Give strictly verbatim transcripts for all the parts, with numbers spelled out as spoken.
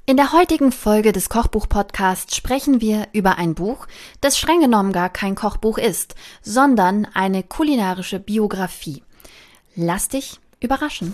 In der heutigen Folge des Kochbuch-Podcasts sprechen wir über ein Buch, das streng genommen gar kein Kochbuch ist, sondern eine kulinarische Biografie. Lass dich überraschen.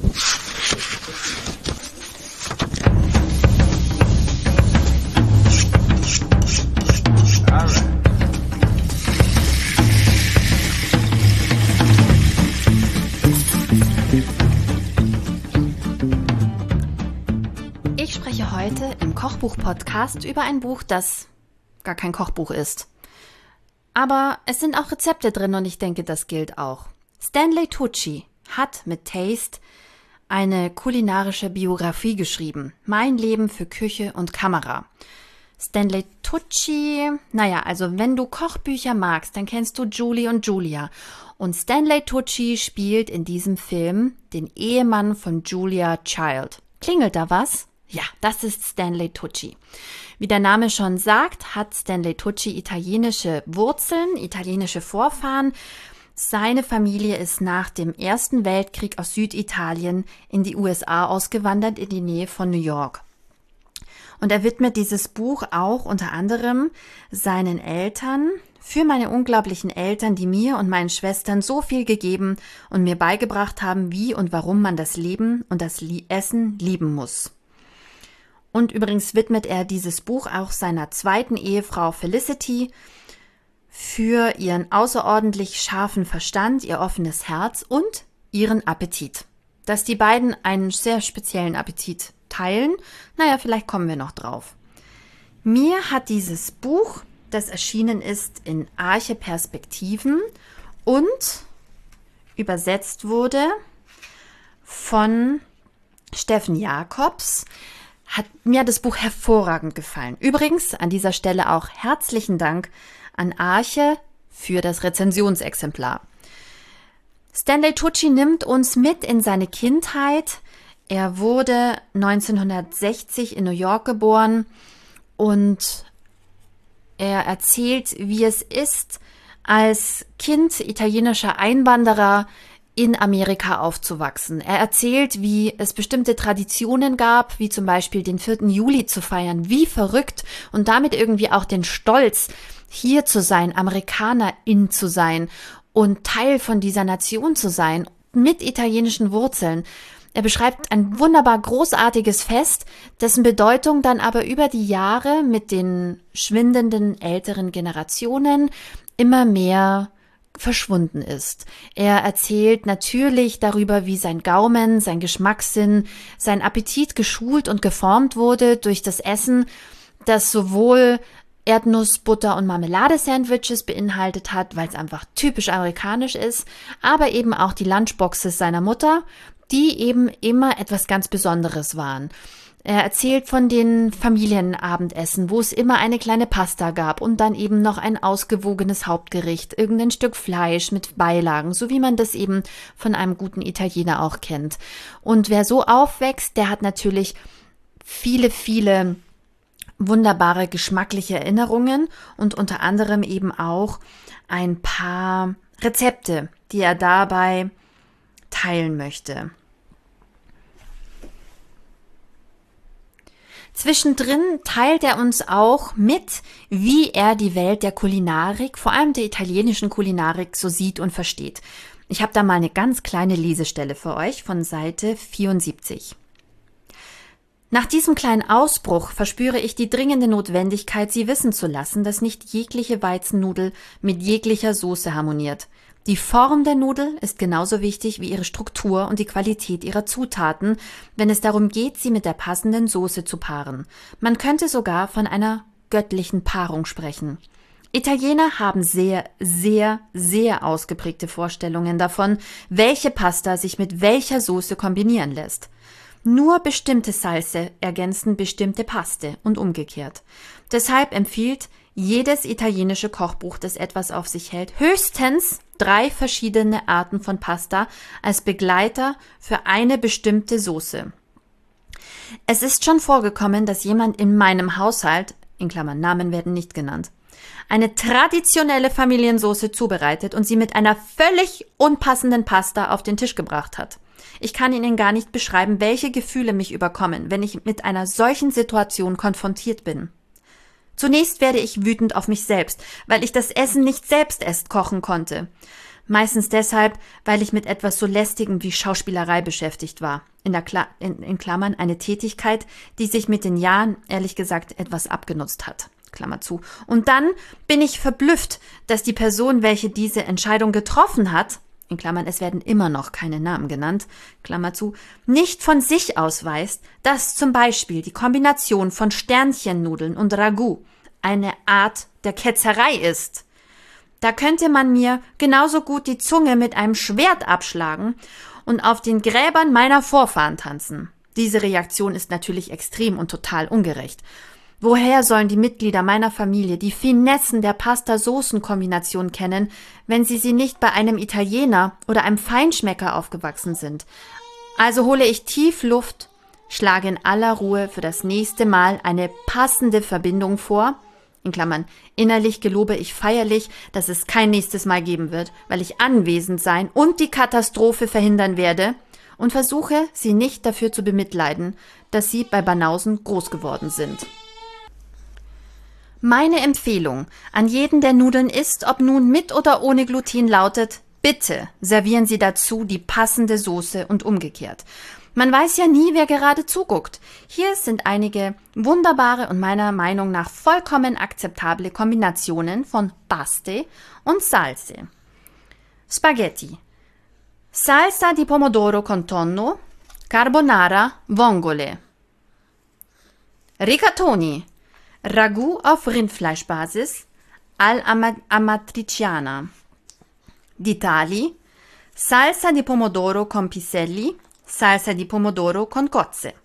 Ich spreche heute im Kochbuch-Podcast über ein Buch, das gar kein Kochbuch ist. Aber es sind auch Rezepte drin und ich denke, das gilt auch. Stanley Tucci hat mit Taste eine kulinarische Biografie geschrieben. Mein Leben für Küche und Kamera. Stanley Tucci, naja, also wenn du Kochbücher magst, dann kennst du Julie und Julia. Und Stanley Tucci spielt in diesem Film den Ehemann von Julia Child. Klingelt da was? Ja, das ist Stanley Tucci. Wie der Name schon sagt, hat Stanley Tucci italienische Wurzeln, italienische Vorfahren. Seine Familie ist nach dem Ersten Weltkrieg aus Süditalien in die U S A ausgewandert, in die Nähe von New York. Und er widmet dieses Buch auch unter anderem seinen Eltern, für meine unglaublichen Eltern, die mir und meinen Schwestern so viel gegeben und mir beigebracht haben, wie und warum man das Leben und das Essen lieben muss. Und übrigens widmet er dieses Buch auch seiner zweiten Ehefrau Felicity für ihren außerordentlich scharfen Verstand, ihr offenes Herz und ihren Appetit. Dass die beiden einen sehr speziellen Appetit teilen, naja, vielleicht kommen wir noch drauf. Mir hat dieses Buch, das erschienen ist in Arche Perspektiven und übersetzt wurde von Steffen Jacobs, hat mir das Buch hervorragend gefallen. Übrigens an dieser Stelle auch herzlichen Dank an Arche für das Rezensionsexemplar. Stanley Tucci nimmt uns mit in seine Kindheit. Er wurde neunzehnhundertsechzig in New York geboren und er erzählt, wie es ist, als Kind italienischer Einwanderer in Amerika aufzuwachsen. Er erzählt, wie es bestimmte Traditionen gab, wie zum Beispiel den vierten Juli zu feiern. Wie verrückt und damit irgendwie auch den Stolz, hier zu sein, Amerikanerin zu sein und Teil von dieser Nation zu sein, mit italienischen Wurzeln. Er beschreibt ein wunderbar großartiges Fest, dessen Bedeutung dann aber über die Jahre mit den schwindenden älteren Generationen immer mehr verschwunden ist. Er erzählt natürlich darüber, wie sein Gaumen, sein Geschmackssinn, sein Appetit geschult und geformt wurde durch das Essen, das sowohl Erdnuss-, Butter- und Marmelade-Sandwiches beinhaltet hat, weil es einfach typisch amerikanisch ist, aber eben auch die Lunchboxes seiner Mutter, die eben immer etwas ganz Besonderes waren. Er erzählt von den Familienabendessen, wo es immer eine kleine Pasta gab und dann eben noch ein ausgewogenes Hauptgericht, irgendein Stück Fleisch mit Beilagen, so wie man das eben von einem guten Italiener auch kennt. Und wer so aufwächst, der hat natürlich viele, viele wunderbare geschmackliche Erinnerungen und unter anderem eben auch ein paar Rezepte, die er dabei teilen möchte. Zwischendrin teilt er uns auch mit, wie er die Welt der Kulinarik, vor allem der italienischen Kulinarik, so sieht und versteht. Ich habe da mal eine ganz kleine Lesestelle für euch von Seite vierundsiebzig. Nach diesem kleinen Ausbruch verspüre ich die dringende Notwendigkeit, Sie wissen zu lassen, dass nicht jegliche Weizennudel mit jeglicher Soße harmoniert. Die Form der Nudel ist genauso wichtig wie ihre Struktur und die Qualität ihrer Zutaten, wenn es darum geht, sie mit der passenden Soße zu paaren. Man könnte sogar von einer göttlichen Paarung sprechen. Italiener haben sehr, sehr, sehr ausgeprägte Vorstellungen davon, welche Pasta sich mit welcher Soße kombinieren lässt. Nur bestimmte Salze ergänzen bestimmte Paste und umgekehrt. Deshalb empfiehlt jedes italienische Kochbuch, das etwas auf sich hält, höchstens drei verschiedene Arten von Pasta als Begleiter für eine bestimmte Soße. Es ist schon vorgekommen, dass jemand in meinem Haushalt, in Klammern Namen werden nicht genannt, eine traditionelle Familiensoße zubereitet und sie mit einer völlig unpassenden Pasta auf den Tisch gebracht hat. Ich kann Ihnen gar nicht beschreiben, welche Gefühle mich überkommen, wenn ich mit einer solchen Situation konfrontiert bin. Zunächst werde ich wütend auf mich selbst, weil ich das Essen nicht selbst erst kochen konnte. Meistens deshalb, weil ich mit etwas so Lästigem wie Schauspielerei beschäftigt war. In, der Kla- in, in Klammern eine Tätigkeit, die sich mit den Jahren, ehrlich gesagt, etwas abgenutzt hat. Klammer zu. Und dann bin ich verblüfft, dass die Person, welche diese Entscheidung getroffen hat, in Klammern, es werden immer noch keine Namen genannt, Klammer zu, nicht von sich aus weiß, dass zum Beispiel die Kombination von Sternchennudeln und Ragout eine Art der Ketzerei ist. Da könnte man mir genauso gut die Zunge mit einem Schwert abschlagen und auf den Gräbern meiner Vorfahren tanzen. Diese Reaktion ist natürlich extrem und total ungerecht. Woher sollen die Mitglieder meiner Familie die Finessen der Pasta-Soßen-Kombination kennen, wenn sie sie nicht bei einem Italiener oder einem Feinschmecker aufgewachsen sind? Also hole ich tief Luft, schlage in aller Ruhe für das nächste Mal eine passende Verbindung vor, in Klammern, innerlich gelobe ich feierlich, dass es kein nächstes Mal geben wird, weil ich anwesend sein und die Katastrophe verhindern werde und versuche, sie nicht dafür zu bemitleiden, dass sie bei Banausen groß geworden sind. Meine Empfehlung an jeden, der Nudeln isst, ob nun mit oder ohne Gluten, lautet: Bitte servieren Sie dazu die passende Soße und umgekehrt. Man weiß ja nie, wer gerade zuguckt. Hier sind einige wunderbare und meiner Meinung nach vollkommen akzeptable Kombinationen von Paste und Salse. Spaghetti. Salsa di pomodoro con tonno, Carbonara, Vongole. Rigatoni. Ragout auf Rindfleischbasis, all'amatriciana. Di Tali, Salsa di pomodoro con piselli, Salsa di pomodoro con cozze.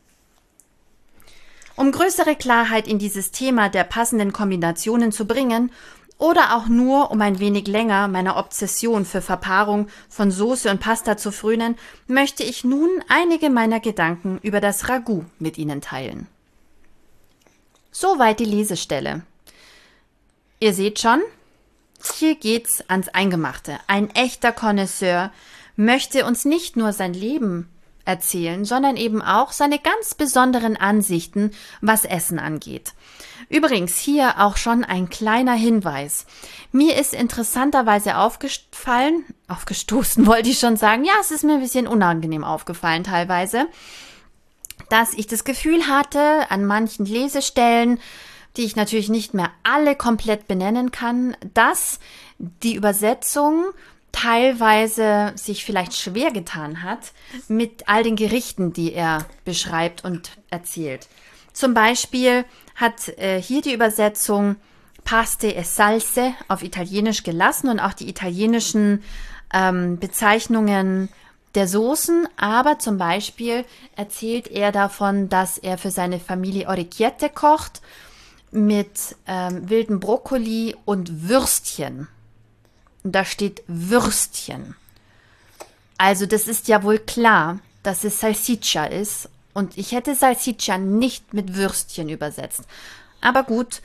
Um größere Klarheit in dieses Thema der passenden Kombinationen zu bringen oder auch nur um ein wenig länger meiner Obsession für Verpaarung von Soße und Pasta zu frönen, möchte ich nun einige meiner Gedanken über das Ragout mit Ihnen teilen. Soweit die Lesestelle. Ihr seht schon, hier geht's ans Eingemachte. Ein echter Connoisseur möchte uns nicht nur sein Leben erzählen, sondern eben auch seine ganz besonderen Ansichten, was Essen angeht. Übrigens hier auch schon ein kleiner Hinweis. Mir ist interessanterweise aufgefallen, aufgestoßen wollte ich schon sagen, ja, es ist mir ein bisschen unangenehm aufgefallen teilweise, dass ich das Gefühl hatte, an manchen Lesestellen, die ich natürlich nicht mehr alle komplett benennen kann, dass die Übersetzung teilweise sich vielleicht schwer getan hat mit all den Gerichten, die er beschreibt und erzählt. Zum Beispiel hat äh, hier die Übersetzung Paste e Salse auf Italienisch gelassen und auch die italienischen ähm, Bezeichnungen der Soßen, aber zum Beispiel erzählt er davon, dass er für seine Familie Orecchiette kocht mit ähm, wilden Brokkoli und Würstchen. Und da steht Würstchen. Also das ist ja wohl klar, dass es Salsiccia ist und ich hätte Salsiccia nicht mit Würstchen übersetzt. Aber gut,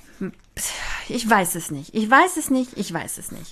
ich weiß es nicht, ich weiß es nicht, ich weiß es nicht.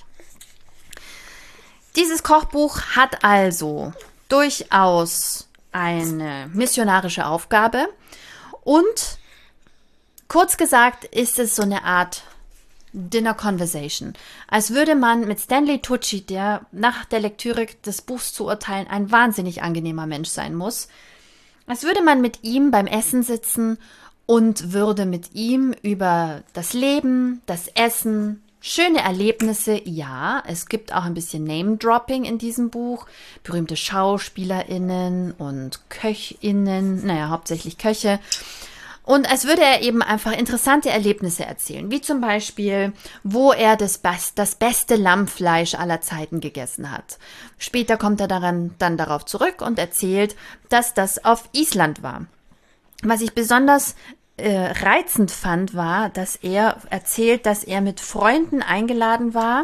Dieses Kochbuch hat also durchaus eine missionarische Aufgabe und kurz gesagt ist es so eine Art Dinner Conversation. Als würde man mit Stanley Tucci, der nach der Lektüre des Buchs zu urteilen ein wahnsinnig angenehmer Mensch sein muss, als würde man mit ihm beim Essen sitzen und würde mit ihm über das Leben, das Essen, schöne Erlebnisse, ja, es gibt auch ein bisschen Name-Dropping in diesem Buch, berühmte SchauspielerInnen und KöchInnen, naja, hauptsächlich Köche. Und als würde er eben einfach interessante Erlebnisse erzählen, wie zum Beispiel, wo er das, das beste Lammfleisch aller Zeiten gegessen hat. Später kommt er daran, dann darauf zurück und erzählt, dass das auf Island war. Was ich besonders äh, reizend fand, war, dass er erzählt, dass er mit Freunden eingeladen war,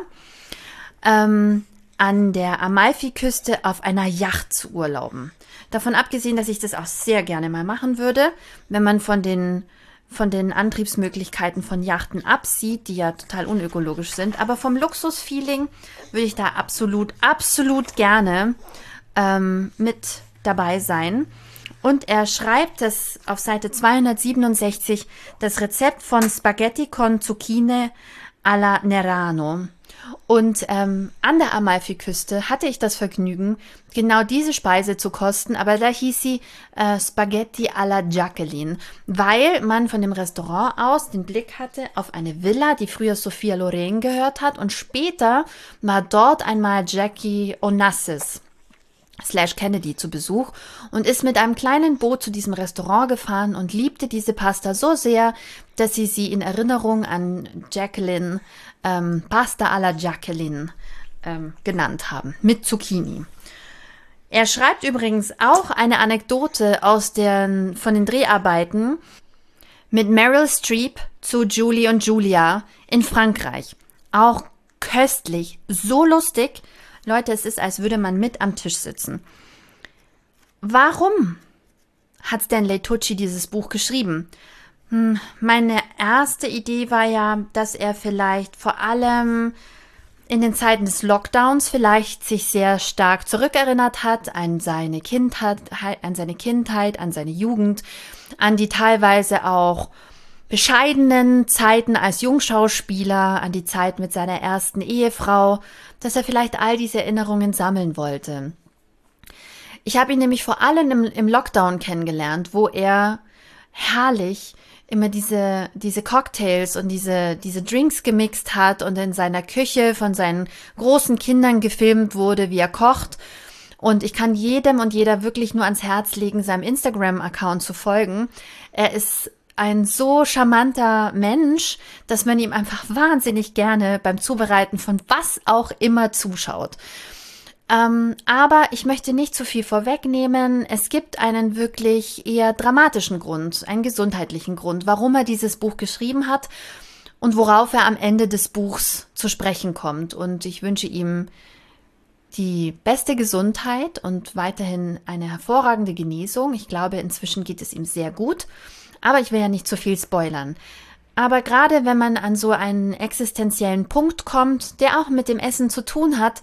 ähm, an der Amalfiküste auf einer Yacht zu urlauben. Davon abgesehen, dass ich das auch sehr gerne mal machen würde, wenn man von den, von den Antriebsmöglichkeiten von Yachten absieht, die ja total unökologisch sind. Aber vom Luxusfeeling würde ich da absolut, absolut gerne ähm, mit dabei sein. Und er schreibt das auf Seite zweihundertsiebenundsechzig, das Rezept von Spaghetti con Zucchine alla Nerano. Und ähm, an der Amalfiküste hatte ich das Vergnügen, genau diese Speise zu kosten, aber da hieß sie äh, Spaghetti alla Jacqueline, weil man von dem Restaurant aus den Blick hatte auf eine Villa, die früher Sophia Loren gehört hat, und später war dort einmal Jackie Onassis slash Kennedy zu Besuch und ist mit einem kleinen Boot zu diesem Restaurant gefahren und liebte diese Pasta so sehr, dass sie sie in Erinnerung an Jacqueline ähm, Pasta alla Jacqueline ähm, genannt haben, mit Zucchini. Er schreibt übrigens auch eine Anekdote aus den, von den Dreharbeiten mit Meryl Streep zu Julie und Julia in Frankreich. Auch köstlich, so lustig. Leute, es ist, als würde man mit am Tisch sitzen. Warum hat Stanley Tucci dieses Buch geschrieben? Hm, meine erste Idee war ja, dass er vielleicht vor allem in den Zeiten des Lockdowns vielleicht sich sehr stark zurückerinnert hat an seine Kindheit, an seine Kindheit, an seine Jugend, an die teilweise auch bescheidenen Zeiten als Jungschauspieler, an die Zeit mit seiner ersten Ehefrau, dass er vielleicht all diese Erinnerungen sammeln wollte. Ich habe ihn nämlich vor allem im, im Lockdown kennengelernt, wo er herrlich immer diese, diese Cocktails und diese, diese Drinks gemixt hat und in seiner Küche von seinen großen Kindern gefilmt wurde, wie er kocht. Und ich kann jedem und jeder wirklich nur ans Herz legen, seinem Instagram-Account zu folgen. Er ist ein so charmanter Mensch, dass man ihm einfach wahnsinnig gerne beim Zubereiten von was auch immer zuschaut. Ähm, aber ich möchte nicht zu viel vorwegnehmen. Es gibt einen wirklich eher dramatischen Grund, einen gesundheitlichen Grund, warum er dieses Buch geschrieben hat und worauf er am Ende des Buchs zu sprechen kommt. Und ich wünsche ihm die beste Gesundheit und weiterhin eine hervorragende Genesung. Ich glaube, inzwischen geht es ihm sehr gut. Aber ich will ja nicht zu viel spoilern. Aber gerade wenn man an so einen existenziellen Punkt kommt, der auch mit dem Essen zu tun hat,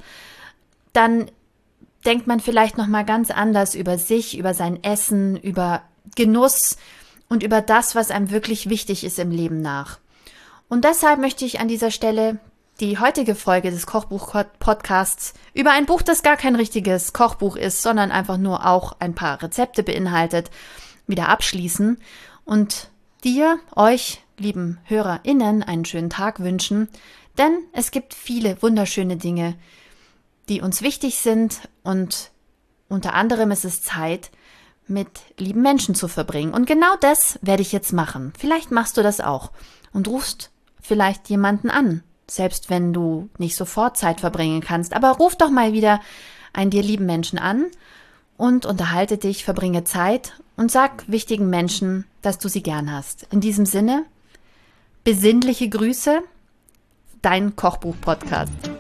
dann denkt man vielleicht nochmal ganz anders über sich, über sein Essen, über Genuss und über das, was einem wirklich wichtig ist im Leben nach. Und deshalb möchte ich an dieser Stelle die heutige Folge des Kochbuch-Podcasts über ein Buch, das gar kein richtiges Kochbuch ist, sondern einfach nur auch ein paar Rezepte beinhaltet, wieder abschließen und dir, euch, lieben HörerInnen, einen schönen Tag wünschen, denn es gibt viele wunderschöne Dinge, die uns wichtig sind und unter anderem ist es Zeit, mit lieben Menschen zu verbringen. Und genau das werde ich jetzt machen. Vielleicht machst du das auch und rufst vielleicht jemanden an, selbst wenn du nicht sofort Zeit verbringen kannst. Aber ruf doch mal wieder einen dir lieben Menschen an und unterhalte dich, verbringe Zeit und sag wichtigen Menschen, dass du sie gern hast. In diesem Sinne, besinnliche Grüße, dein Kochbuch-Podcast.